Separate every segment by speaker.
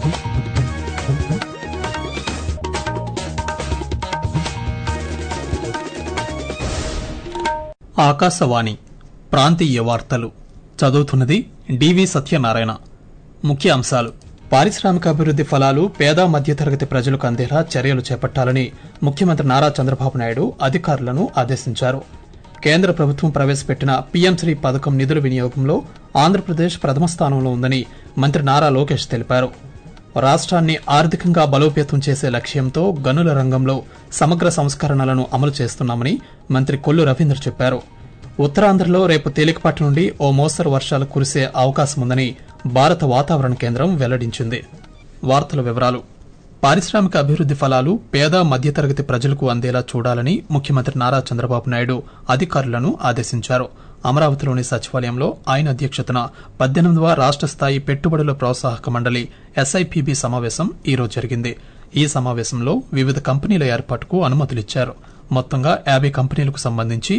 Speaker 1: ఆకాశవాణి ప్రాంతీయ వార్తలు చదువుతున్నది డివి సత్యనారాయణ. ముఖ్య అంశాలు: పారిశ్రామికాభివృద్ది ఫలాలు పేద మధ్యతరగతి ప్రజలకు అందేలా చర్యలు చేపట్టాలని ముఖ్యమంత్రి నారా చంద్రబాబు నాయుడు అధికారులను ఆదేశించారు. కేంద్ర ప్రభుత్వం ప్రవేశపెట్టిన పీఎంశ్రీ పథకం నిధుల వినియోగంలో ఆంధ్రప్రదేశ్ ప్రథమ స్థానంలో ఉందని మంత్రి నారా లోకేష్ తెలిపారు. రాష్ట్రాన్ని ఆర్థికంగా బలోపేతం చేసే లక్ష్యంతో గనుల రంగంలో సమగ్ర సంస్కరణలను అమలు చేస్తున్నామని మంత్రి కొల్లు రవీంద్ర చెప్పారు. ఉత్తరాంధ్రలో రేపు తేలికపాటి నుండి ఓ మోస్తరు వర్షాలు కురిసే అవకాశముందని భారత వాతావరణ కేంద్రం వెల్లడించింది. వార్తల వివరాలు: పారిశ్రామిక అభివృద్ది ఫలాలు పేద మధ్యతరగతి ప్రజలకు అందేలా చూడాలని ముఖ్యమంత్రి నారా చంద్రబాబు నాయుడు అధికారులను ఆదేశించారు. అమరావతిలోని సచివాలయంలో ఆయన అధ్యక్షతన 18వ రాష్ట స్థాయి పెట్టుబడుల ప్రోత్సాహక మండలి ఎస్ఐపిబి సమావేశం ఈరోజు జరిగింది. ఈ సమావేశంలో వివిధ కంపెనీల ఏర్పాటుకు అనుమతులిచ్చారు. మొత్తంగా 50 కంపెనీలకు సంబంధించి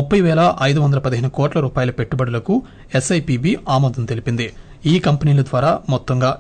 Speaker 1: 30,515 కోట్ల రూపాయల పెట్టుబడులకు ఎస్ఐపిబి ఆమోదం తెలిపింది. ఈ కంపెనీల ద్వారా మొత్తంగా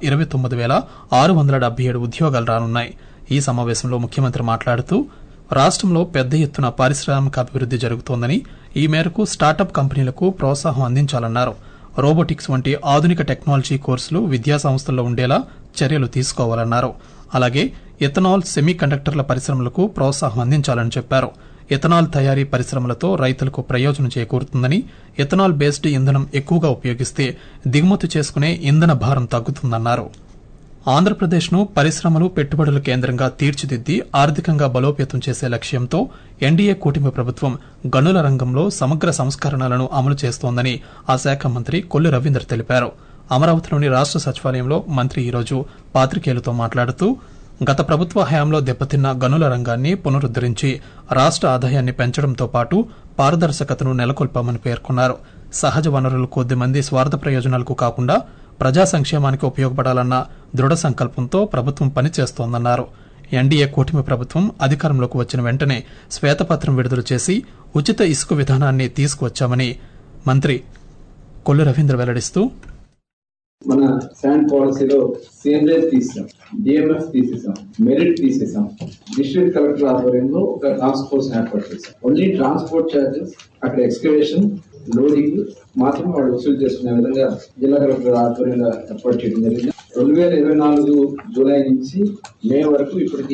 Speaker 1: 29,677 ఉద్యోగాలు రానున్నాయి. ఈ సమావేశంలో ముఖ్యమంత్రి మాట్లాడుతూ రాష్టంలో పెద్ద ఎత్తున పారిశ్రామికాభివృద్ది జరుగుతోందని, ఈ మేరకు స్టార్టప్ కంపెనీలకు ప్రోత్సాహం అందించాలన్నారు. రోబోటిక్స్ వంటి ఆధునిక టెక్నాలజీ కోర్సులు విద్యాసంస్థల్లో ఉండేలా చర్యలు తీసుకోవాలన్నారు. అలాగే ఎథనాల్, సెమీ కండక్టర్ల పరిశ్రమలకు ప్రోత్సాహం అందించాలని చెప్పారు. ఎథనాల్ తయారీ పరిశ్రమలతో రైతులకు ప్రయోజనం చేకూరుతుందని, ఎథనాల్ బేస్డ్ ఇంధనం ఎక్కువగా ఉపయోగిస్తే దిగుమతి చేసుకునే ఇంధన భారం తగ్గుతుందన్నారు. ఆంధ్రప్రదేశ్ను పరిశ్రమలు, పెట్టుబడుల కేంద్రంగా తీర్చిదిద్ది ఆర్థికంగా బలోపేతం చేసే లక్ష్యంతో ఎన్డీఏ కూటమి ప్రభుత్వం గనుల రంగంలో సమగ్ర సంస్కరణలను అమలు చేస్తోందని ఆ శాఖ మంత్రి కొల్లు రవీంద్ర తెలిపారు. అమరావతిలోని రాష్ట సచివాలయంలో మంత్రి ఈరోజు పాత్రికేయులతో మాట్లాడుతూ గత ప్రభుత్వ హయాంలో దెబ్బతిన్న గనుల రంగాన్ని పునరుద్దరించి రాష్ట ఆదాయాన్ని పెంచడంతో పాటు పారదర్శకతను నెలకొల్పామని పేర్కొన్నారు. సహజ వనరులు కొద్దిమంది స్వార్థ ప్రయోజనాలకు కాకుండా ప్రజా సంక్షేమానికి ఉపయోగపడాలన్న దృఢ సంకల్పంతో ప్రభుత్వం పనిచేస్తోందన్నారు. ఎన్డీఏ కూటమి ప్రభుత్వం అధికారంలోకి వచ్చిన వెంటనే శ్వేతపత్రం విడుదల చేసి ఉచిత ఇసుక విధానాన్ని తీసుకువచ్చామని మంత్రి కొల్లు రవీంద్ర వెల్లడిస్తూ,
Speaker 2: మన శాండ్ పాలసీలో సేంద్రేజ్ తీసాం, డిఎంఎఫ్ తీసేసాం, మెరిట్ తీసేసాం. డిస్ట్రిక్ట్ కలెక్టర్ ఆధ్వర్యంలో ఒక టాస్క్ ఫోర్స్ ఏర్పాటు చేశాం. ఓన్లీ ట్రాన్స్పోర్ట్ ఛార్జెస్, అక్కడ ఎక్స్కవేషన్, లోడింగ్ మాత్రం వాళ్ళు వసూలు చేసుకునే విధంగా జిల్లా కలెక్టర్ ఆధ్వర్యంలో ఏర్పాటు చేయడం జరిగింది. 2024 జూలై నుంచి మే వరకు ఇప్పటికి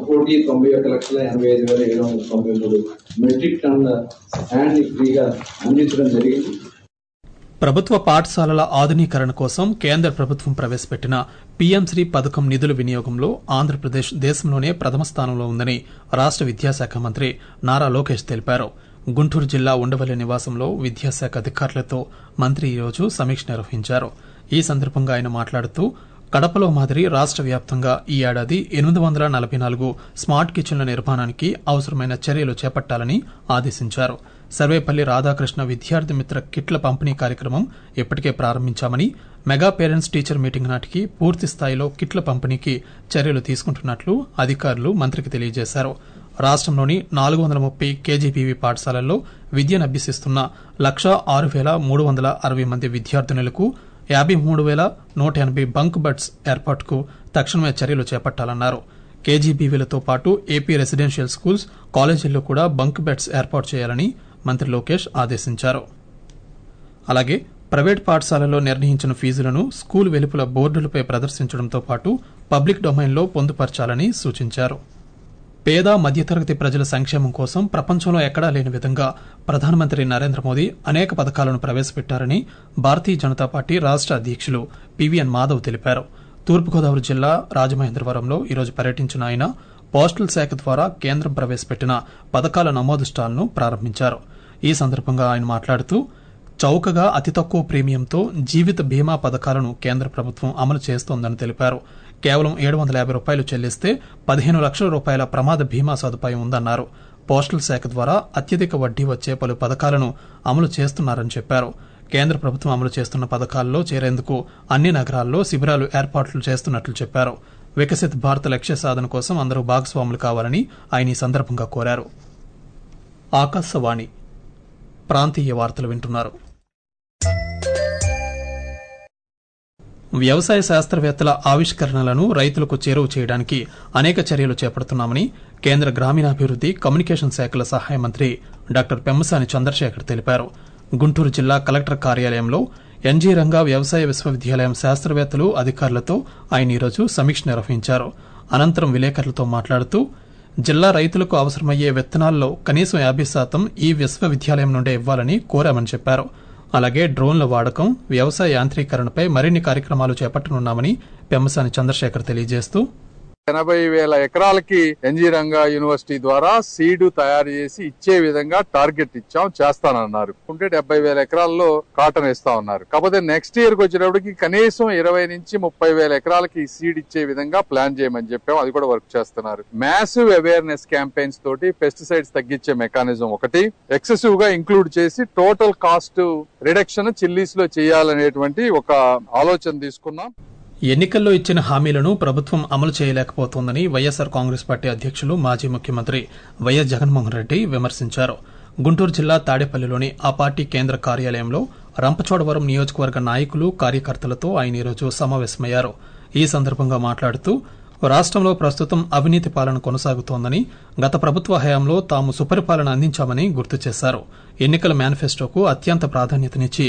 Speaker 2: 1,91,85,793 మెట్రిక్ టన్నుల శాండ్ ఫ్రీగా అందించడం జరిగింది.
Speaker 1: ప్రభుత్వ పాఠశాలల ఆధునీకరణ కోసం కేంద్ర ప్రభుత్వం ప్రవేశపెట్టిన పీఎంశ్రీ పథకం నిధుల వినియోగంలో ఆంధ్రప్రదేశ్ దేశంలోనే ప్రథమ స్థానంలో ఉందని రాష్ట విద్యాశాఖ మంత్రి నారా లోకేష్ తెలిపారు. గుంటూరు జిల్లా ఉండవల్లి నివాసంలో విద్యాశాఖ అధికారులతో మంత్రి ఈరోజు సమీక్ష నిర్వహించారు. ఈ సందర్భంగా ఆయన మాట్లాడుతూ కడపలో మాదిరి రాష్ట వ్యాప్తంగా ఈ ఏడాది 844 స్మార్ట్ కిచెన్ల నిర్మాణానికి అవసరమైన చర్యలు చేపట్టాలని ఆదేశించారు. సర్వేపల్లి రాధాకృష్ణ విద్యార్థి మిత్ర కిట్ల పంపిణీ కార్యక్రమం ఇప్పటికే ప్రారంభించామని, మెగా పేరెంట్స్ టీచర్ మీటింగ్ నాటికి పూర్తి స్థాయిలో కిట్ల పంపిణీకి చర్యలు తీసుకుంటున్నట్లు అధికారులు మంత్రికి తెలియజేశారు. రాష్టంలోని 430 కేజీబీవీ పాఠశాలల్లో విద్యనభ్యసిస్తున్న 1,06,360 మంది విద్యార్థినులకు 53,180 బంక్ బెడ్స్ ఏర్పాటుకు తక్షణమే చర్యలు చేపట్టాలన్నారు. కేజీబీవీలతో పాటు ఏపీ రెసిడెన్షియల్ స్కూల్స్, కాలేజీల్లో కూడా బంక్ బెడ్స్ ఏర్పాటు చేయాలని మంత్రి లోకేష్ ఆదేశించారు. అలాగే ప్రైవేట్ పాఠశాలల్లో నిర్ణయించిన ఫీజులను స్కూల్ వెలుపల బోర్డులపై ప్రదర్శించడంతో పాటు పబ్లిక్ డొమైన్లో పొందుపరచాలని సూచించారు. పేద మధ్యతరగతి ప్రజల సంక్షేమం కోసం ప్రపంచంలో ఎక్కడా లేని విధంగా ప్రధానమంత్రి నరేంద్ర మోదీ అనేక పథకాలను ప్రవేశపెట్టారని భారతీయ జనతా పార్టీ రాష్ట అధ్యక్షులు పివిఎన్ మాధవ్ తెలిపారు. తూర్పుగోదావరి జిల్లా రాజమహేంద్రవరంలో ఈరోజు పర్యటించిన ఆయన పోస్టల్ శాఖ ద్వారా కేంద్రం ప్రవేశపెట్టిన పథకాల నమోదు స్టాల్ను ప్రారంభించారు. ఈ సందర్భంగా ఆయన మాట్లాడుతూ చౌకగా అతి తక్కువ ప్రీమియంతో జీవిత బీమా పథకాలను కేంద్ర ప్రభుత్వం అమలు చేస్తోందని తెలిపారు. కేవలం 750 రూపాయలు చెల్లిస్తే 15 లక్షల రూపాయల ప్రమాద బీమా సదుపాయం ఉందన్నారు. పోస్టల్ శాఖ ద్వారా అత్యధిక వడ్డీ వచ్చే పలు పథకాలను అమలు చేస్తున్నారని చెప్పారు. కేంద్ర ప్రభుత్వం అమలు చేస్తున్న పథకాల్లో చేరేందుకు అన్ని నగరాల్లో శిబిరాలు ఏర్పాట్లు చేస్తున్నట్లు చెప్పారు. వికసిత్ భారత్ లక్ష్య సాధన కోసం అందరూ భాగస్వాములు కావాలని ఆయన ఈ సందర్భంగా కోరారు. ఆకాశవాణి ప్రాంతీయ వార్తలు వింటున్నారు. వ్యవసాయ శాస్త్రవేత్తల ఆవిష్కరణలను రైతులకు చేరువ చేయడానికి అనేక చర్యలు చేపడుతున్నామని కేంద్ర గ్రామీణాభివృద్ది కమ్యూనికేషన్ శాఖల సహాయ మంత్రి డాక్టర్ పెమ్మసాని చంద్రశేఖర్ తెలిపారు. గుంటూరు జిల్లా కలెక్టర్ కార్యాలయంలో ఎన్జీ రంగా వ్యవసాయ విశ్వవిద్యాలయం శాస్త్రవేత్తలు అధికారులతో ఆయన ఈరోజు సమీక్ష నిర్వహించారు. అనంతరం విలేకరులతో మాట్లాడుతూ జిల్లా రైతులకు అవసరమయ్యే విత్తనాల్లో కనీసం 50% ఈ విశ్వవిద్యాలయం నుండే ఇవ్వాలని కోరామని చెప్పారు. అలాగే డ్రోన్ల వాడకం, వ్యవసాయ యాంత్రీకరణపై మరిన్ని కార్యక్రమాలు చేపట్టనున్నామని పెమ్మసాని చంద్రశేఖర్ తెలియజేస్తూ
Speaker 3: 80,000 ఎకరాలకి ఎన్జీ రంగా యూనివర్సిటీ ద్వారా సీడ్ తయారు చేసి ఇచ్చే విధంగా టార్గెట్ చేస్తానన్నారు. 70,000 ఎకరాల్లో కాటన్ వేస్తా ఉన్నారు. కాకపోతే నెక్స్ట్ ఇయర్ కి వచ్చేటప్పటికి కనీసం 20 నుంచి 30,000 ఎకరాలకి సీడ్ ఇచ్చే విధంగా ప్లాన్ చేయమని చెప్పాం. అది కూడా వర్క్ చేస్తున్నారు. మ్యాసివ్ అవేర్నెస్ క్యాంపెయిన్స్ తోటి పెస్టిసైడ్స్ తగ్గించే మెకానిజం ఒకటి ఎక్సెసివ్ గా ఇంక్లూడ్ చేసి టోటల్ కాస్ట్ రిడక్షన్ చిల్లీస్ లో చేయాలనేటువంటి ఒక ఆలోచన తీసుకున్నాం.
Speaker 1: ఎన్నికల్లో ఇచ్చిన హామీలను ప్రభుత్వం అమలు చేయలేకపోతోందని వైఎస్సార్ కాంగ్రెస్ పార్టీ అధ్యకులు మాజీ ముఖ్యమంత్రి వైఎస్ జగన్మోహన్ రెడ్డి విమర్శించారు. గుంటూరు జిల్లా తాడేపల్లిలోని ఆ పార్టీ కేంద్ర కార్యాలయంలో రంపచోడవరం నియోజకవర్గ నాయకులు, కార్యకర్తలతో ఆయన ఈరోజు సమావేశమయ్యారు. ఈ సందర్భంగా మాట్లాడుతూ రాష్టంలో ప్రస్తుతం అవినీతి పాలన కొనసాగుతోందని, గత ప్రభుత్వ హయాంలో తాము సుపరిపాలన అందించామని గుర్తు చేశారు. ఎన్నికల మేనిఫెస్టోకు అత్యంత ప్రాధాన్యతనిచ్చి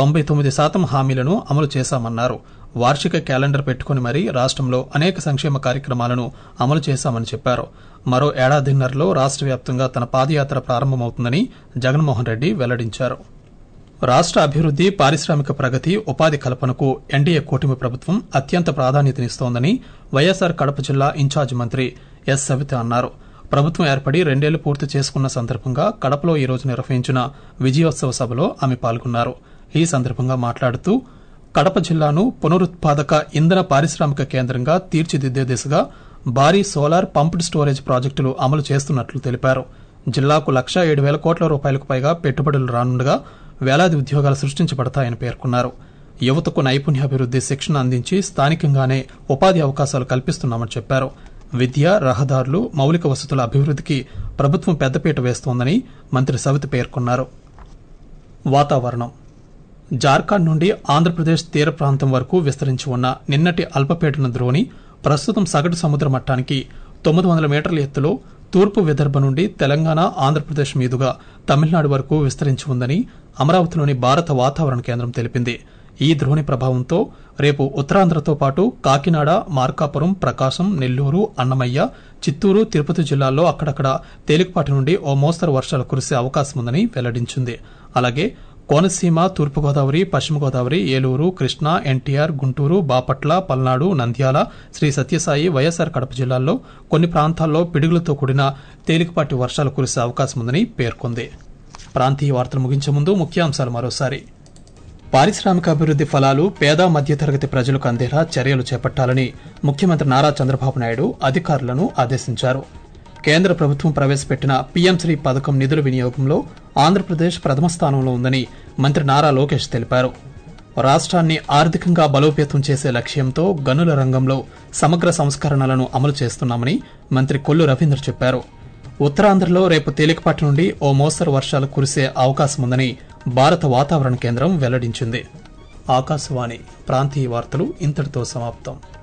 Speaker 1: 99% హామీలను అమలు చేశామన్నారు. వార్షిక క్యాలెండర్ పెట్టుకుని మరీ రాష్టంలో అనేక సంక్షేమ కార్యక్రమాలను అమలు చేశామని చెప్పారు. మరో ఏడాదిన్నరలో రాష్ట వ్యాప్తంగా తన పాదయాత్ర ప్రారంభమవుతుందని జగన్మోహన్ రెడ్డి వెల్లడించారు. రాష్ట అభివృద్ది, పారిశ్రామిక ప్రగతి, ఉపాధి కల్పనకు ఎన్డీఏ కూటమి ప్రభుత్వం అత్యంత ప్రాధాన్యతనిస్తోందని వైఎస్సార్ కడప జిల్లా ఇన్ఛార్జ్ మంత్రి ఎస్ సవిత అన్నారు. ప్రభుత్వం ఏర్పడి 2 ఏళ్లు పూర్తి చేసుకున్న సందర్భంగా కడపలో ఈ రోజు నిర్వహించిన విజయోత్సవ సభలో ఆమె పాల్గొన్నారు. ఈ సందర్భంగా మాట్లాడుతూ కడప జిల్లాను పునరుత్పాదక ఇంధన పారిశ్రామిక కేంద్రంగా తీర్చిదిద్దే దిశగా భారీ సోలార్ పంప్డ్ స్టోరేజ్ ప్రాజెక్టులు అమలు చేస్తున్నట్లు తెలిపారు. జిల్లాకు 1,07,000 కోట్ల రూపాయలకు పైగా పెట్టుబడులు రానుండగా వేలాది ఉద్యోగాలు సృష్టించబడతాయని పేర్కొన్నారు. యువతకు నైపుణ్యాభివృద్ది శిక్షణ అందించి స్థానికంగానే ఉపాధి అవకాశాలు కల్పిస్తున్నామని చెప్పారు. విద్య, రహదారులు, మౌలిక వసతుల అభివృద్దికి ప్రభుత్వం పెద్దపీట వేస్తోందని మంత్రి సవిత పేర్కొన్నారు. వాతావరణం. జార్ఖండ్ నుండి ఆంధ్రప్రదేశ్ తీర ప్రాంతం వరకు విస్తరించి ఉన్న నిన్నటి అల్పపీడన ద్రోణి ప్రస్తుతం సగటు సముద్ర మట్టానికి 900 మీటర్ల ఎత్తులో తూర్పు విదర్భ నుండి తెలంగాణ, ఆంధ్రప్రదేశ్ మీదుగా తమిళనాడు వరకు విస్తరించి ఉందని అమరావతిలోని భారత వాతావరణ కేంద్రం తెలిపింది. ఈ ద్రోణి ప్రభావంతో రేపు ఉత్తరాంధ్రతో పాటు కాకినాడ, మార్కాపురం, ప్రకాశం, నెల్లూరు, అన్నమయ్య, చిత్తూరు, తిరుపతి జిల్లాల్లో అక్కడక్కడ తేలికపాటి నుండి ఓ మోస్తరు వర్షాలు కురిసే అవకాశం ఉందని వెల్లడించింది. అలాగే కోనసీమ, తూర్పుగోదావరి, పశ్చిమ గోదావరి, ఏలూరు, కృష్ణా, ఎన్టీఆర్, గుంటూరు, బాపట్ల, పల్నాడు, నంద్యాల, శ్రీ సత్యసాయి, వైఎస్సార్ కడప జిల్లాల్లో కొన్ని ప్రాంతాల్లో పిడుగులతో కూడిన తేలికపాటి వర్షాలు కురిసే అవకాశం ఉందని పేర్కొంది. ప్రాంతీయ వార్తలు ముగించే ముందు ముఖ్యాంశాలు మరోసారి. పారిశ్రామికాభివృద్ది ఫలాలు పేద మధ్యతరగతి ప్రజలకు అందేలా చర్యలు చేపట్టాలని ముఖ్యమంత్రి నారా చంద్రబాబు నాయుడు అధికారులను ఆదేశించారు. కేంద్ర ప్రభుత్వం ప్రవేశపెట్టిన పీఎం-శ్రీ పథకం నిధుల వినియోగంలో ఆంధ్రప్రదేశ్ ప్రథమ స్థానంలో ఉందని మంత్రి నారా లోకేష్ తెలిపారు. రాష్ట్రాన్ని ఆర్థికంగా బలోపేతం చేసే లక్ష్యంతో గనుల రంగంలో సమగ్ర సంస్కరణలను అమలు చేస్తున్నామని మంత్రి కొల్లు రవీంద్ర చెప్పారు. ఉత్తరాంధ్రలో రేపు తేలికపాటి నుండి ఓ మోస్తరు వర్షాలు కురిసే అవకాశం ఉందని భారత వాతావరణ కేంద్రం వెల్లడించింది. ఆకాశవాణి ప్రాంతీయ వార్తలు ఇంతటితో సమాప్తం.